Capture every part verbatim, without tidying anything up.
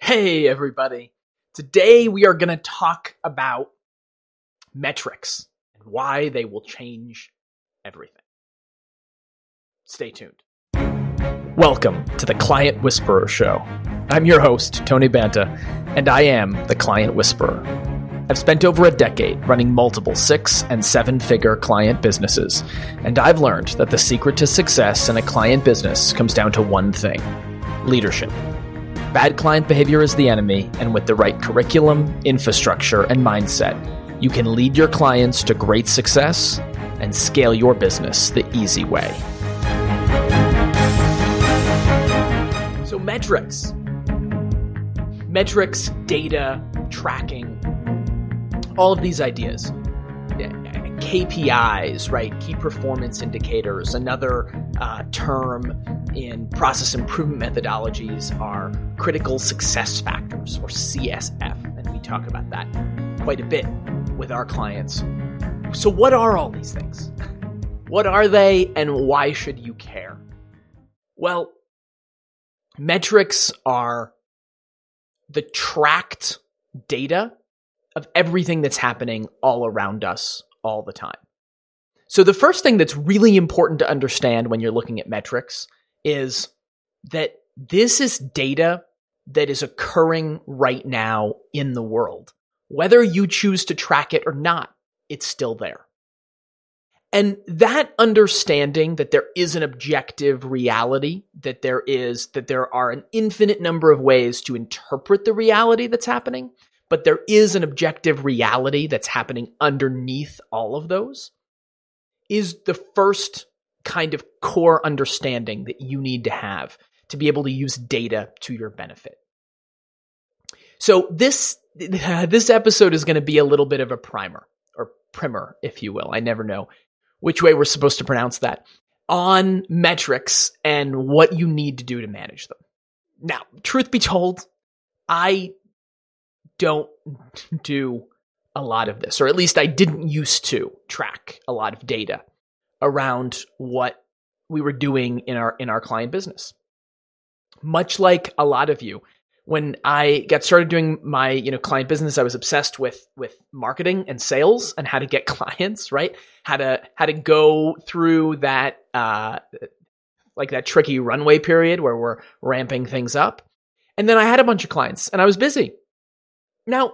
Hey everybody. Today we are going to talk about metrics and why they will change everything. Stay tuned. Welcome to the Client Whisperer Show. I'm your host, Tony Banta, and I am the Client Whisperer. I've spent over a decade running multiple six and seven figure client businesses, and I've learned that the secret to success in a client business comes down to one thing: leadership. Bad client behavior is the enemy, and with the right curriculum, infrastructure, and mindset, you can lead your clients to great success and scale your business the easy way. So metrics. Metrics, data, tracking, all of these ideas. K P Is, right? Key performance indicators. Another uh, term in process improvement methodologies are critical success factors, or C S F. And we talk about that quite a bit with our clients. So what are all these things? What are they, and why should you care? Well, metrics are the tracked data of everything that's happening all around us all the time. So the first thing that's really important to understand when you're looking at metrics is that this is data that is occurring right now in the world. Whether you choose to track it or not, it's still there. And that understanding that there is an objective reality, that there is, that there are an infinite number of ways to interpret the reality that's happening, but there is an objective reality that's happening underneath all of those, is the first kind of core understanding that you need to have to be able to use data to your benefit. So this, this episode is going to be a little bit of a primer, or primer, if you will. I never know which way we're supposed to pronounce that, on metrics and what you need to do to manage them. Now, truth be told, I don't do a lot of this, or at least I didn't used to track a lot of data around what we were doing in our in our client business. Much like a lot of you, when I got started doing my you know client business, I was obsessed with with marketing and sales and how to get clients, right? How to how to go through that uh, like that tricky runway period where we're ramping things up. And then I had a bunch of clients and I was busy. Now,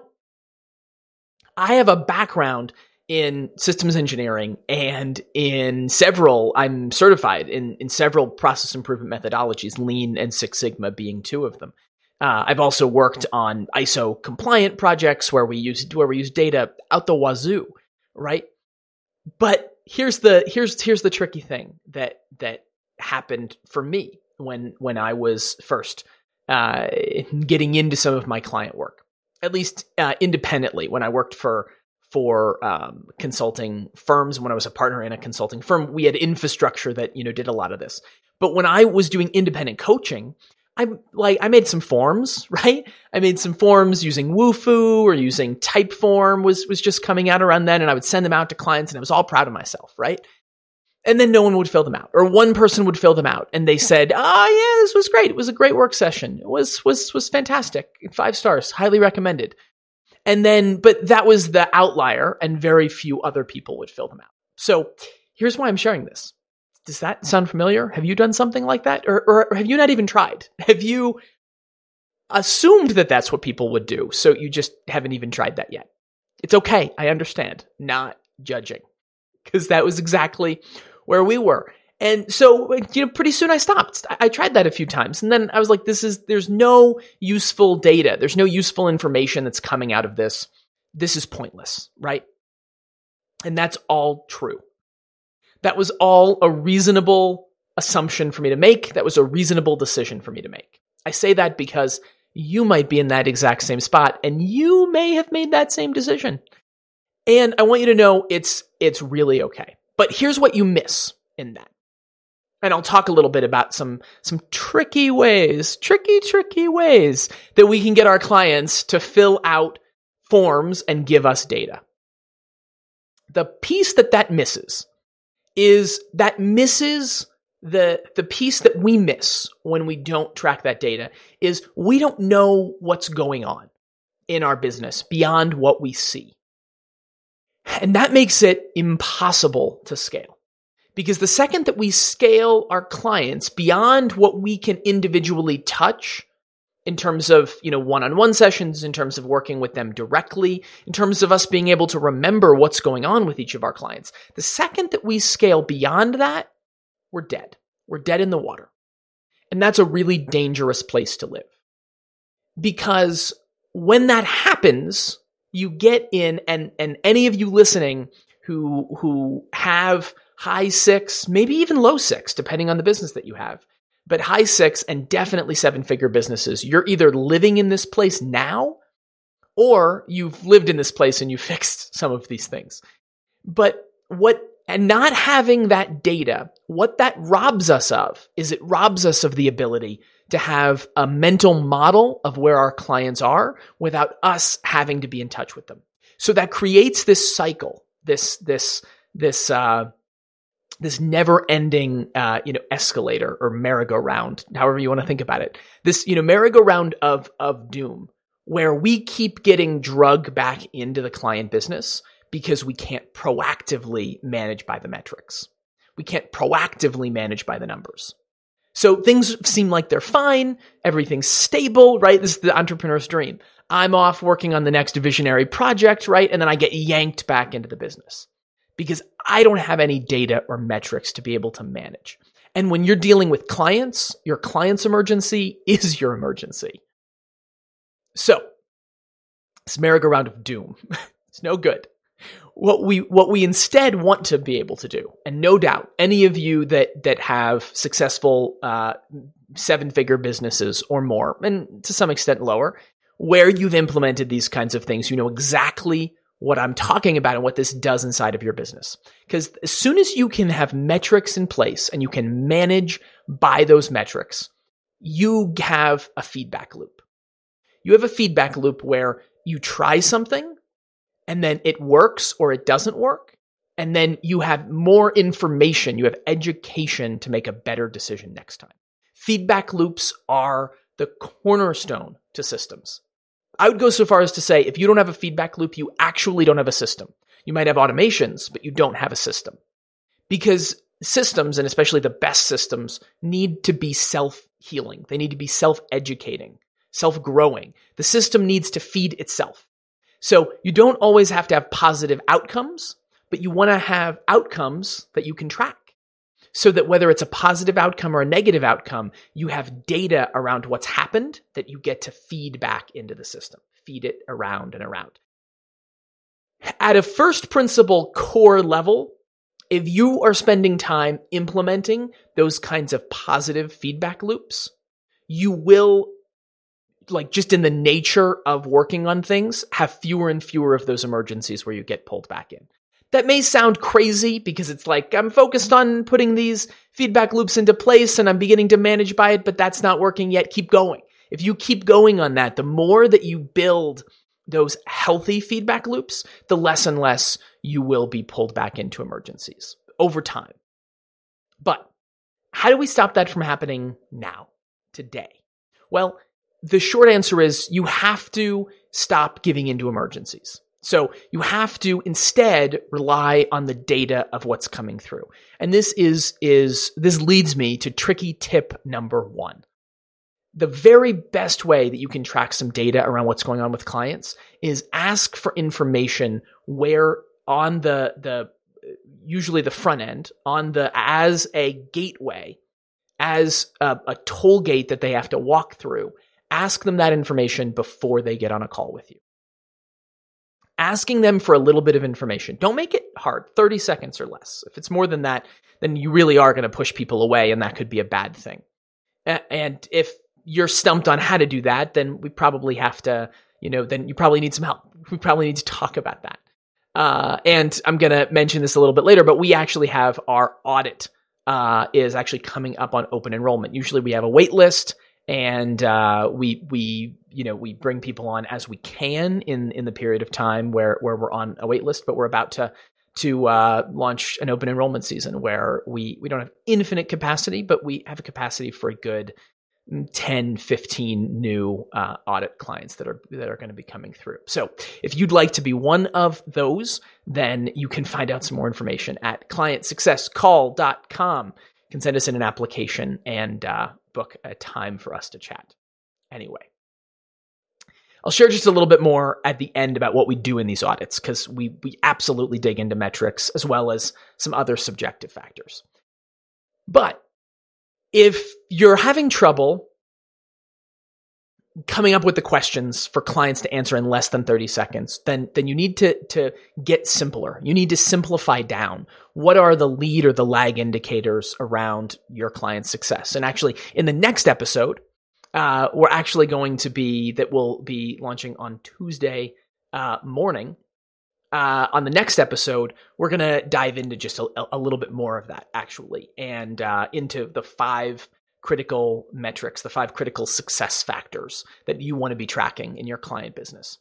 I have a background in systems engineering and in several, I'm certified in, in several process improvement methodologies, Lean and Six Sigma being two of them. Uh, I've also worked on I S O compliant projects where we use where we use data out the wazoo, right? But here's the here's here's the tricky thing that that happened for me when when I was first uh, getting into some of my client work. At least uh, independently, when I worked for for um, consulting firms, when I was a partner in a consulting firm, we had infrastructure that you know did a lot of this. But when I was doing independent coaching, I like I made some forms, right? I made some forms using Wufoo or using Typeform was was just coming out around then, and I would send them out to clients, and I was all proud of myself, right? And then no one would fill them out, or one person would fill them out, and they said, "Ah, oh, yeah, this was great. It was a great work session. It was was was fantastic. Five stars, highly recommended." And then, but that was the outlier, and very few other people would fill them out. So here's why I'm sharing this. Does that sound familiar? Have you done something like that, or, or, or have you not even tried? Have you assumed that that's what people would do, so you just haven't even tried that yet? It's okay. I understand. Not judging, because that was exactly where we were. And so, you know, pretty soon I stopped. I tried that a few times. And then I was like, this is, there's no useful data. There's no useful information that's coming out of this. This is pointless, right? And that's all true. That was all a reasonable assumption for me to make. That was a reasonable decision for me to make. I say that because you might be in that exact same spot and you may have made that same decision. And I want you to know it's, it's really okay. But here's what you miss in that. And I'll talk a little bit about some, some tricky ways, tricky, tricky ways that we can get our clients to fill out forms and give us data. The piece that that misses is that misses the, the piece that we miss when we don't track that data is we don't know what's going on in our business beyond what we see. And that makes it impossible to scale. Because the second that we scale our clients beyond what we can individually touch in terms of, you know, one-on-one sessions, in terms of working with them directly, in terms of us being able to remember what's going on with each of our clients, the second that we scale beyond that, we're dead. We're dead in the water. And that's a really dangerous place to live. Because when that happens, you get in, and, and any of you listening who, who have high six, maybe even low six, depending on the business that you have, but high six and definitely seven figure businesses, you're either living in this place now or you've lived in this place and you fixed some of these things. But what, and not having that data, what that robs us of is it robs us of the ability to have a mental model of where our clients are without us having to be in touch with them. So that creates this cycle, this, this, this, uh, this never-ending, uh, you know, escalator or merry-go-round, however you want to think about it. This, you know, merry-go-round of, of doom, where we keep getting drugged back into the client business because we can't proactively manage by the metrics. We can't proactively manage by the numbers. So things seem like they're fine. Everything's stable, right? This is the entrepreneur's dream. I'm off working on the next visionary project, right? And then I get yanked back into the business because I don't have any data or metrics to be able to manage. And when you're dealing with clients, your client's emergency is your emergency. So this merry-go-round of doom, it's no good. What we what we instead want to be able to do, and no doubt any of you that that have successful uh, seven-figure businesses or more, and to some extent lower, where you've implemented these kinds of things, you know exactly what I'm talking about and what this does inside of your business. Because as soon as you can have metrics in place and you can manage by those metrics, you have a feedback loop. You have a feedback loop where you try something, and then it works or it doesn't work. And then you have more information, you have education to make a better decision next time. Feedback loops are the cornerstone to systems. I would go so far as to say, if you don't have a feedback loop, you actually don't have a system. You might have automations, but you don't have a system. Because systems, and especially the best systems, need to be self-healing. They need to be self-educating, self-growing. The system needs to feed itself. So you don't always have to have positive outcomes, but you want to have outcomes that you can track. So that whether it's a positive outcome or a negative outcome, you have data around what's happened that you get to feed back into the system, feed it around and around. At a first principle core level, if you are spending time implementing those kinds of positive feedback loops, you will, like just in the nature of working on things, have fewer and fewer of those emergencies where you get pulled back in. That may sound crazy because it's like, I'm focused on putting these feedback loops into place and I'm beginning to manage by it, but that's not working yet. Keep going. If you keep going on that, the more that you build those healthy feedback loops, the less and less you will be pulled back into emergencies over time. But how do we stop that from happening now, today? Well, the short answer is you have to stop giving into emergencies. So you have to instead rely on the data of what's coming through. And this is, is, this leads me to tricky tip number one. The very best way that you can track some data around what's going on with clients is ask for information where on the, the, usually the front end, on the, as a gateway, as a, a toll gate that they have to walk through, ask them that information before they get on a call with you. Asking them for a little bit of information. Don't make it hard, thirty seconds or less. If it's more than that, then you really are going to push people away, and that could be a bad thing. And if you're stumped on how to do that, then we probably have to, you know, then you probably need some help. We probably need to talk about that. Uh, and I'm going to mention this a little bit later, but we actually have our audit uh, is actually coming up on open enrollment. Usually we have a wait list. And uh, we we you know we bring people on as we can in in the period of time where where we're on a wait list, but we're about to to uh, launch an open enrollment season where we, we don't have infinite capacity, but we have a capacity for a good ten, fifteen new uh, audit clients that are that are going to be coming through. So if you'd like to be one of those, then you can find out some more information at client success call dot com. You can send us in an application and uh, book a time for us to chat. Anyway, I'll share just a little bit more at the end about what we do in these audits, because we we absolutely dig into metrics as well as some other subjective factors. But if you're having trouble coming up with the questions for clients to answer in less than thirty seconds, then, then you need to, to get simpler. You need to simplify down. What are the lead or the lag indicators around your client's success? And actually, in the next episode, uh, we're actually going to be, that will be launching on Tuesday uh, morning. Uh, on the next episode, we're going to dive into just a, a little bit more of that, actually, and uh, into the five critical metrics, the five critical success factors that you want to be tracking in your client business.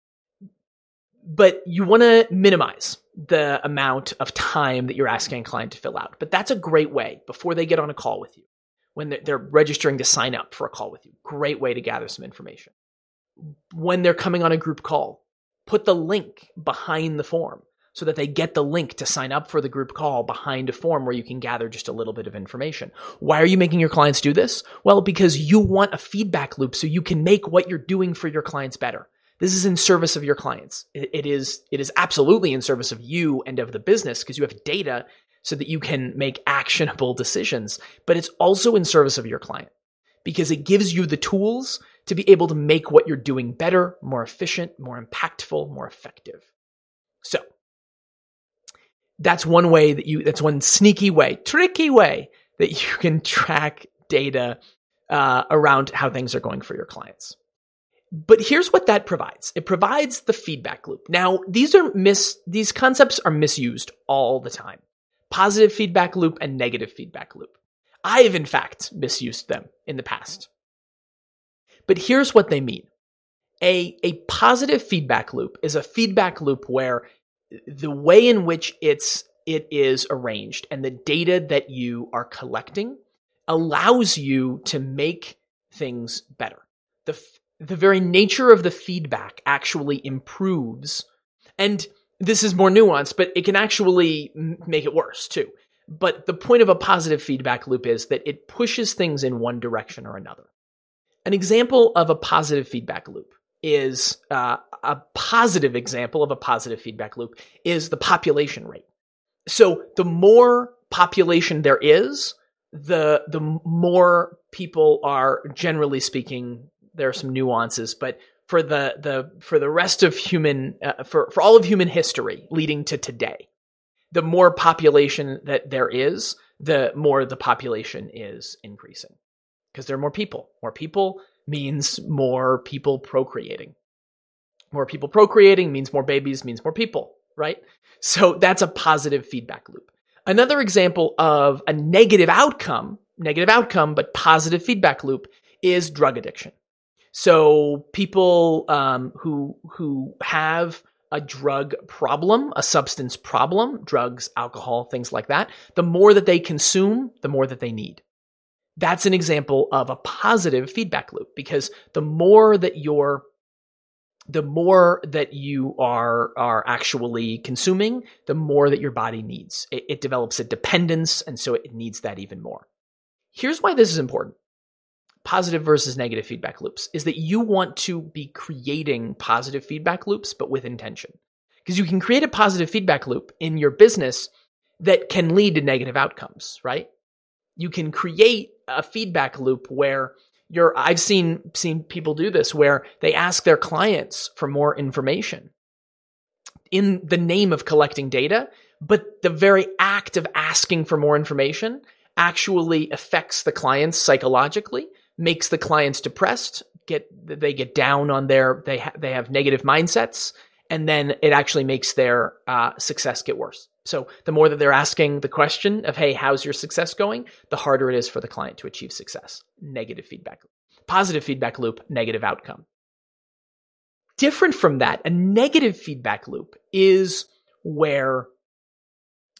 But you want to minimize the amount of time that you're asking a client to fill out. But that's a great way before they get on a call with you, when they're, they're registering to sign up for a call with you. Great way to gather some information. When they're coming on a group call, put the link behind the form so that they get the link to sign up for the group call behind a form where you can gather just a little bit of information. Why are you making your clients do this? Well, because you want a feedback loop so you can make what you're doing for your clients better. This is in service of your clients. It, it is, it is absolutely in service of you and of the business, because you have data so that you can make actionable decisions, but it's also in service of your client because it gives you the tools to be able to make what you're doing better, more efficient, more impactful, more effective. So that's one way that you, that's one sneaky way, tricky way that you can track data uh, around how things are going for your clients. But here's what that provides. It provides the feedback loop. Now, these are mis, these concepts are misused all the time. Positive feedback loop and negative feedback loop. I've, in fact, misused them in the past. But here's what they mean. A, a positive feedback loop is a feedback loop where the way in which it's, it is arranged and the data that you are collecting allows you to make things better. The, the very nature of the feedback actually improves. And this is more nuanced, but it can actually make it worse too. But the point of a positive feedback loop is that it pushes things in one direction or another. An example of a positive feedback loop is uh, a positive example of a positive feedback loop is the population rate. So the more population there is, the the more people are, generally speaking, there are some nuances, but for the the for the rest of human uh, for for all of human history leading to today, the more population that there is, the more the population is increasing. Because there are more people. More people means more people procreating. More people procreating means more babies, means more people, right? So that's a positive feedback loop. Another example of a negative outcome, negative outcome, but positive feedback loop is drug addiction. So people um, who who have a drug problem, a substance problem, drugs, alcohol, things like that, the more that they consume, the more that they need. That's an example of a positive feedback loop, because the more that you're, the more that you are, are actually consuming, the more that your body needs. It, it develops a dependence, and so it needs that even more. Here's why this is important. Positive versus negative feedback loops is that you want to be creating positive feedback loops, but with intention. Because you can create a positive feedback loop in your business that can lead to negative outcomes, right? You can create a feedback loop where you're, I've seen, seen people do this, where they ask their clients for more information in the name of collecting data, but the very act of asking for more information actually affects the clients psychologically, makes the clients depressed, get, they get down on their, they ha- they have negative mindsets, and then it actually makes their uh, success get worse. So the more that they're asking the question of, hey, how's your success going? The harder it is for the client to achieve success. Negative feedback loop. Positive feedback loop, negative outcome. Different from that, a negative feedback loop is where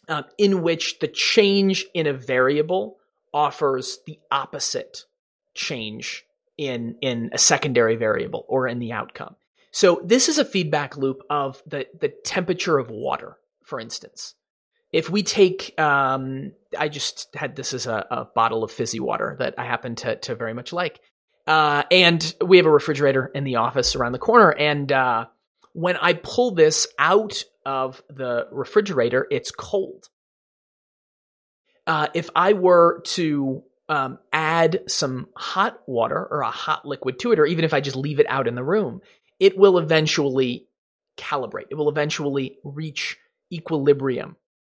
um, in which the change in a variable offers the opposite change in, in a secondary variable or in the outcome. So this is a feedback loop of the, the temperature of water, for instance. If we take, um, I just had this as a, a bottle of fizzy water that I happen to, to very much like. Uh, and we have a refrigerator in the office around the corner. And uh, when I pull this out of the refrigerator, it's cold. Uh, if I were to um, add some hot water or a hot liquid to it, or even if I just leave it out in the room, it will eventually calibrate. It will eventually reach equilibrium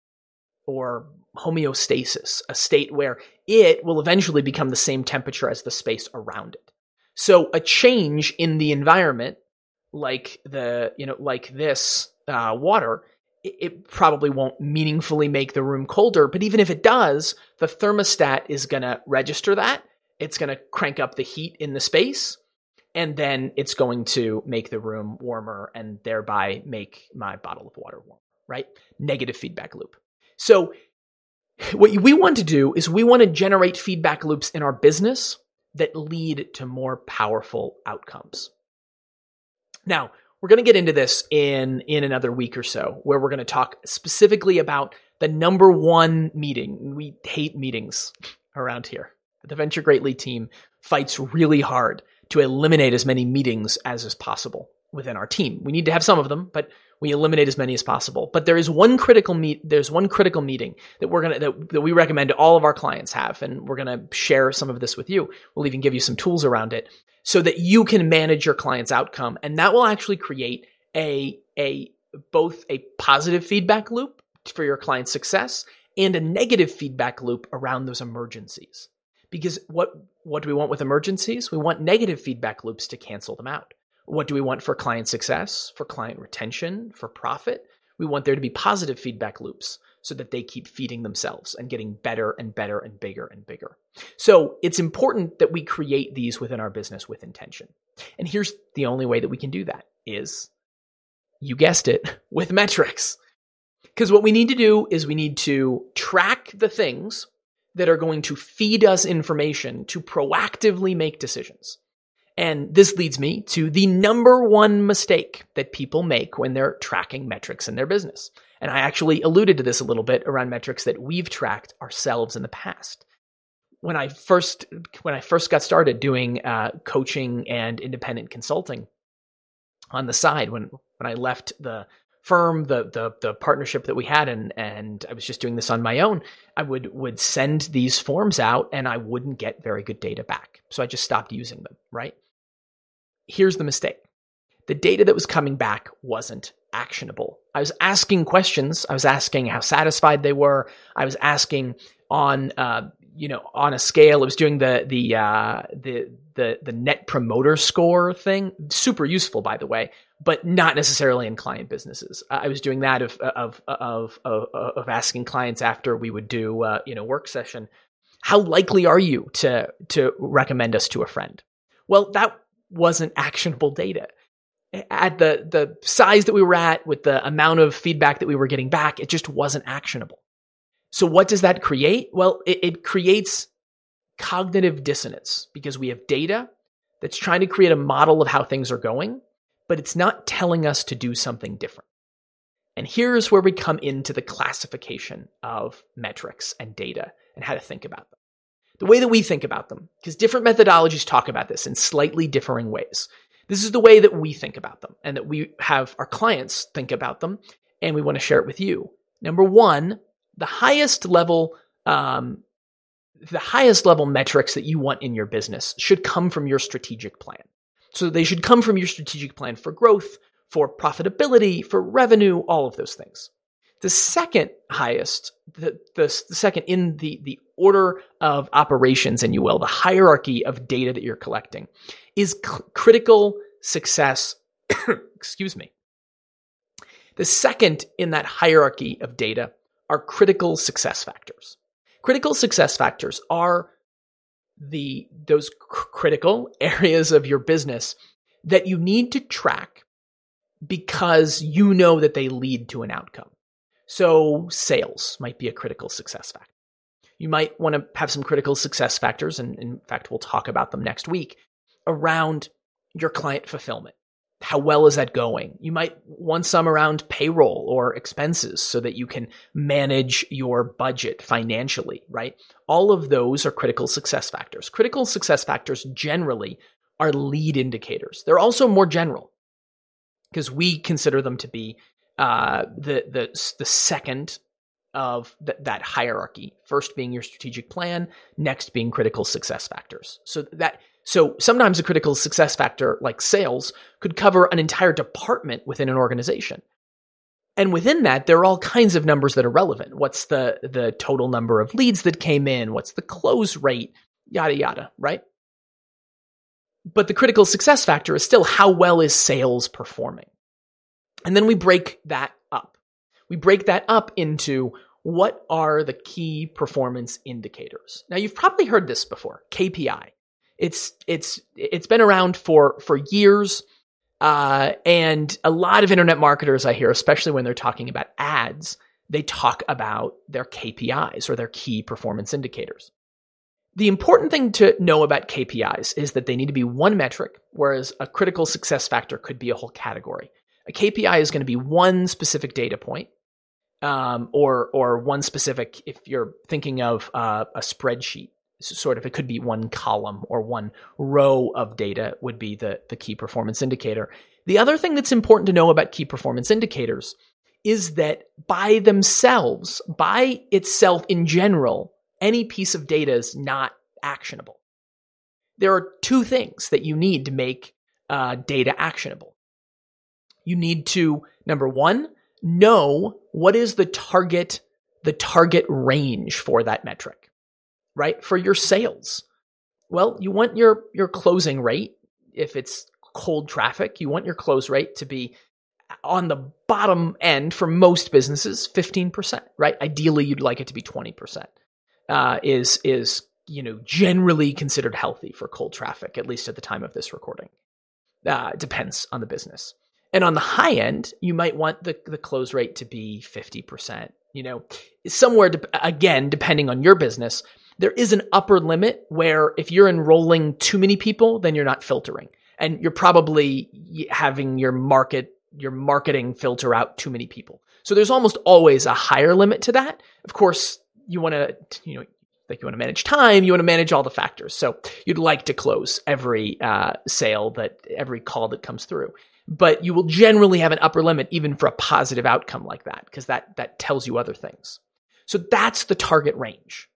or homeostasis, a state where it will eventually become the same temperature as the space around it. So a change in the environment, like the, you know, like this uh, water, it, it probably won't meaningfully make the room colder. But even if it does, the thermostat is going to register that. It's going to crank up the heat in the space, and then it's going to make the room warmer and thereby make my bottle of water warmer, right? Negative feedback loop. So what we want to do is we want to generate feedback loops in our business that lead to more powerful outcomes. Now, we're going to get into this in, in another week or so, where we're going to talk specifically about the number one meeting. We hate meetings around here. The Venture Greatly team fights really hard to eliminate as many meetings as is possible within our team. We need to have some of them, but we eliminate as many as possible. But there is one critical meet. There's one critical meeting that we're gonna that, that we recommend all of our clients have, and we're gonna share some of this with you. We'll even give you some tools around it so that you can manage your client's outcome, and that will actually create a a both a positive feedback loop for your client's success and a negative feedback loop around those emergencies. Because what what do we want with emergencies? We want negative feedback loops to cancel them out. What do we want for client success, for client retention, for profit? We want there to be positive feedback loops so that they keep feeding themselves and getting better and better and bigger and bigger. So it's important that we create these within our business with intention. And here's the only way that we can do that is, you guessed it, with metrics. Because what we need to do is we need to track the things that are going to feed us information to proactively make decisions. And this leads me to the number one mistake that people make when they're tracking metrics in their business. And I actually alluded to this a little bit around metrics that we've tracked ourselves in the past. When I first, when I first got started doing uh, coaching and independent consulting on the side, when, when I left the firm, the, the, the partnership that we had, and, and I was just doing this on my own, I would, would send these forms out and I wouldn't get very good data back. So I just stopped using them, right? Here's the mistake. The data that was coming back wasn't actionable. I was asking questions. I was asking how satisfied they were. I was asking on, uh, you know, on a scale. It was doing the the uh, the the the net promoter score thing. Super useful, by the way, but not necessarily in client businesses. I was doing that of of of of, of asking clients after we would do uh, you know work session. How likely are you to to recommend us to a friend? Well, that wasn't actionable data. At the the size that we were at, with the amount of feedback that we were getting back, it just wasn't actionable. So what does that create? Well, it, it creates cognitive dissonance because we have data that's trying to create a model of how things are going, but it's not telling us to do something different. And here's where we come into the classification of metrics and data and how to think about them. The way that we think about them, because different methodologies talk about this in slightly differing ways. This is the way that we think about them and that we have our clients think about them, and we want to share it with you. Number one, the highest level, um, the highest level metrics that you want in your business should come from your strategic plan. So they should come from your strategic plan for growth, for profitability, for revenue, all of those things. The second highest, the, the, the second in the, the order of operations, and you will, the hierarchy of data that you're collecting, is c- critical success. Excuse me. The second in that hierarchy of data are critical success factors. Critical success factors are the those c- critical areas of your business that you need to track because you know that they lead to an outcome. So sales might be a critical success factor. You might want to have some critical success factors, and in fact, we'll talk about them next week, around your client fulfillment. How well is that going? You might want some around payroll or expenses so that you can manage your budget financially, right? All of those are critical success factors. Critical success factors generally are lead indicators. They're also more general because we consider them to be uh, the, the, the second of th- that hierarchy. First being your strategic plan, next being critical success factors. So that So sometimes a critical success factor like sales could cover an entire department within an organization. And within that, there are all kinds of numbers that are relevant. What's the, the total number of leads that came in? What's the close rate? Yada, yada, right? But the critical success factor is still how well is sales performing? And then we break that up. We break that up into what are the key performance indicators. Now, you've probably heard this before, K P I. It's it's it's been around for for years, uh, and a lot of internet marketers I hear, especially when they're talking about ads, they talk about their K P Is or their key performance indicators. The important thing to know about K P Is is that they need to be one metric, whereas a critical success factor could be a whole category. A K P I is going to be one specific data point, um, or or one specific. If you're thinking of uh, a spreadsheet. Sort of, it could be one column or one row of data would be the, the key performance indicator. The other thing that's important to know about key performance indicators is that by themselves, by itself in general, any piece of data is not actionable. There are two things that you need to make uh, data actionable. You need to, number one, know what is the target, the target range for that metric. Right? For your sales. Well, you want your, your closing rate, if it's cold traffic, you want your close rate to be on the bottom end for most businesses, fifteen percent, right? Ideally, you'd like it to be twenty percent, uh, is, is, you know, generally considered healthy for cold traffic, at least at the time of this recording. Uh, it depends on the business. And on the high end, you might want the, the close rate to be fifty percent, you know, somewhere, de- again, depending on your business. There is an upper limit where if you're enrolling too many people, then you're not filtering. And you're probably having your market, your marketing filter out too many people. So there's almost always a higher limit to that. Of course, you want to, you know, like you want to manage time, you want to manage all the factors. So you'd like to close every uh, sale that, every call that comes through. But you will generally have an upper limit even for a positive outcome like that, because that, that tells you other things. So that's the target range.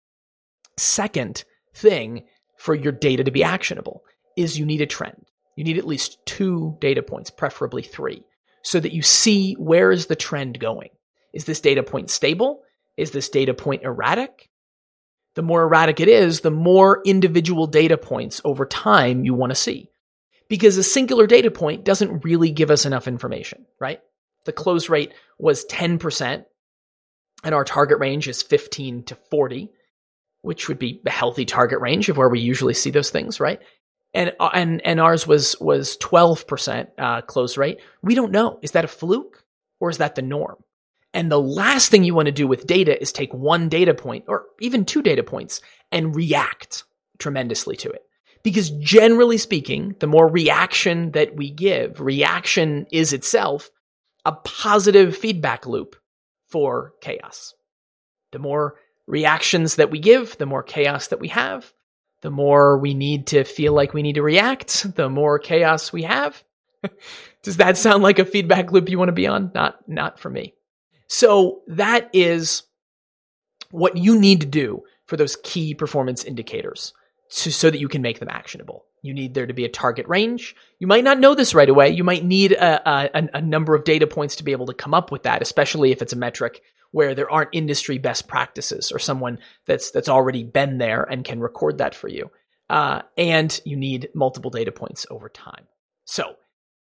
Second thing for your data to be actionable is you need a trend. You need at least two data points, preferably three, so that you see where is the trend going. Is this data point stable? Is this data point erratic? The more erratic it is, the more individual data points over time you want to see. Because a singular data point doesn't really give us enough information, right? The close rate was ten percent and our target range is fifteen to forty. Which would be a healthy target range of where we usually see those things, right? And and and ours was was twelve percent uh, close rate. We don't know. Is that a fluke or is that the norm? And the last thing you want to do with data is take one data point or even two data points and react tremendously to it. Because generally speaking, the more reaction that we give, reaction is itself a positive feedback loop for chaos. The more reactions that we give, the more chaos that we have. The more we need to feel like we need to react, the more chaos we have. Does that sound like a feedback loop you want to be on? Not, not for me. So that is what you need to do for those key performance indicators to, so that you can make them actionable. You need there to be a target range. You might not know this right away. You might need a, a, a number of data points to be able to come up with that, especially if it's a metric where there aren't industry best practices or someone that's that's already been there and can record that for you. Uh, and you need multiple data points over time. So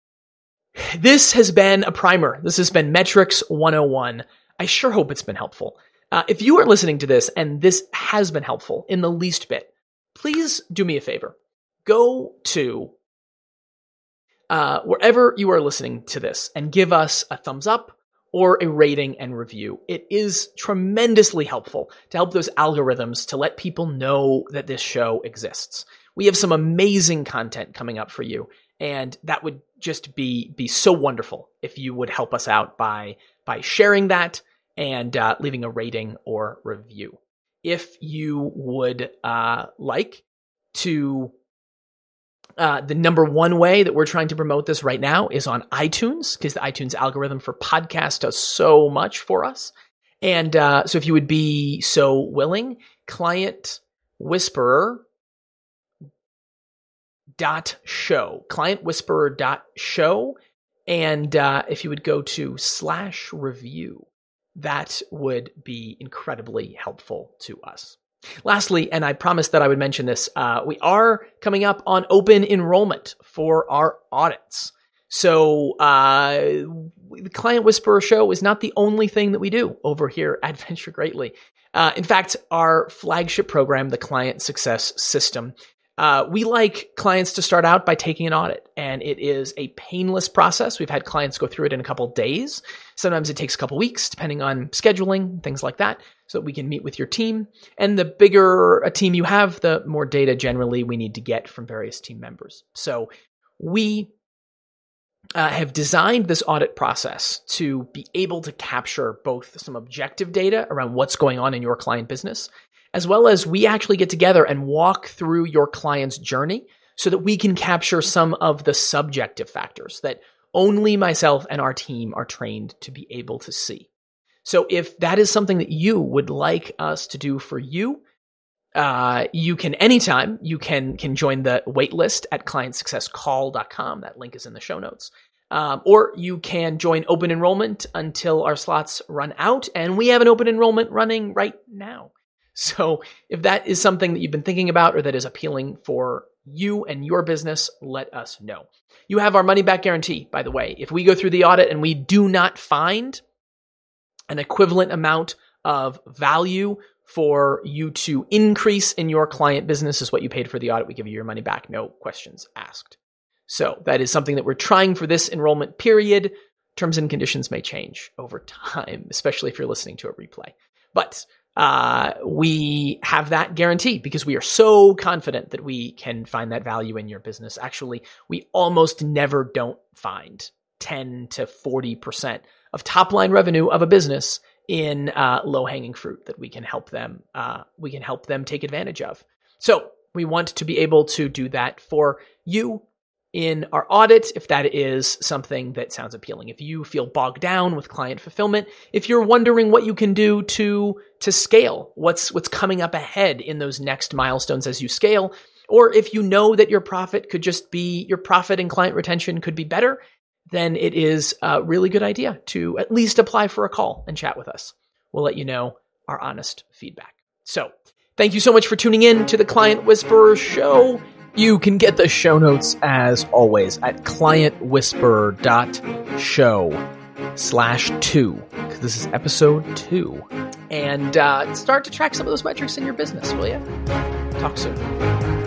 this has been a primer. This has been Metrics one oh one. I sure hope it's been helpful. Uh, if you are listening to this and this has been helpful in the least bit, please do me a favor. Go to uh, wherever you are listening to this and give us a thumbs up or a rating and review. It is tremendously helpful to help those algorithms to let people know that this show exists. We have some amazing content coming up for you, and that would just be be so wonderful if you would help us out by by sharing that and uh, leaving a rating or review. If you would uh, like to, uh, the number one way that we're trying to promote this right now is on iTunes, because the iTunes algorithm for podcasts does so much for us. And uh, so if you would be so willing, Client Whisperer dot show, Client Whisperer dot show. And uh, if you would go to slash review, that would be incredibly helpful to us. Lastly, and I promised that I would mention this, uh, we are coming up on open enrollment for our audits. So uh, the Client Whisperer Show is not the only thing that we do over here at Venture Greatly. Uh, in fact, our flagship program, the Client Success System, Uh, we like clients to start out by taking an audit, and it is a painless process. We've had clients go through it in a couple days. Sometimes it takes a couple weeks, depending on scheduling, things like that, so that we can meet with your team. And the bigger a team you have, the more data generally we need to get from various team members. So we uh, have designed this audit process to be able to capture both some objective data around what's going on in your client business, as well as we actually get together and walk through your client's journey so that we can capture some of the subjective factors that only myself and our team are trained to be able to see. So if that is something that you would like us to do for you, uh, you can anytime, you can, can join the wait list at client success call dot com. That link is in the show notes. Um, or you can join open enrollment until our slots run out. And we have an open enrollment running right now. So if that is something that you've been thinking about or that is appealing for you and your business, let us know. You have our money back guarantee, by the way. If we go through the audit and we do not find an equivalent amount of value for you to increase in your client business is what you paid for the audit, we give you your money back, no questions asked. So that is something that we're trying for this enrollment period. Terms and conditions may change over time, especially if you're listening to a replay. But Uh, we have that guarantee because we are so confident that we can find that value in your business. Actually, we almost never don't find ten to forty percent of top line revenue of a business in uh, low hanging fruit that we can help them, uh, we can help them take advantage of. So we want to be able to do that for you in our audit, if that is something that sounds appealing. If you feel bogged down with client fulfillment, if you're wondering what you can do to to scale, what's what's coming up ahead in those next milestones as you scale, or if you know that your profit could just be, your profit and client retention could be better, then it is a really good idea to at least apply for a call and chat with us. We'll let you know our honest feedback. So thank you so much for tuning in to the Client Whisperer Show. You can get the show notes, as always, at client whisperer dot show slash two, because this is episode two. And uh, start to track some of those metrics in your business, will you? Talk soon.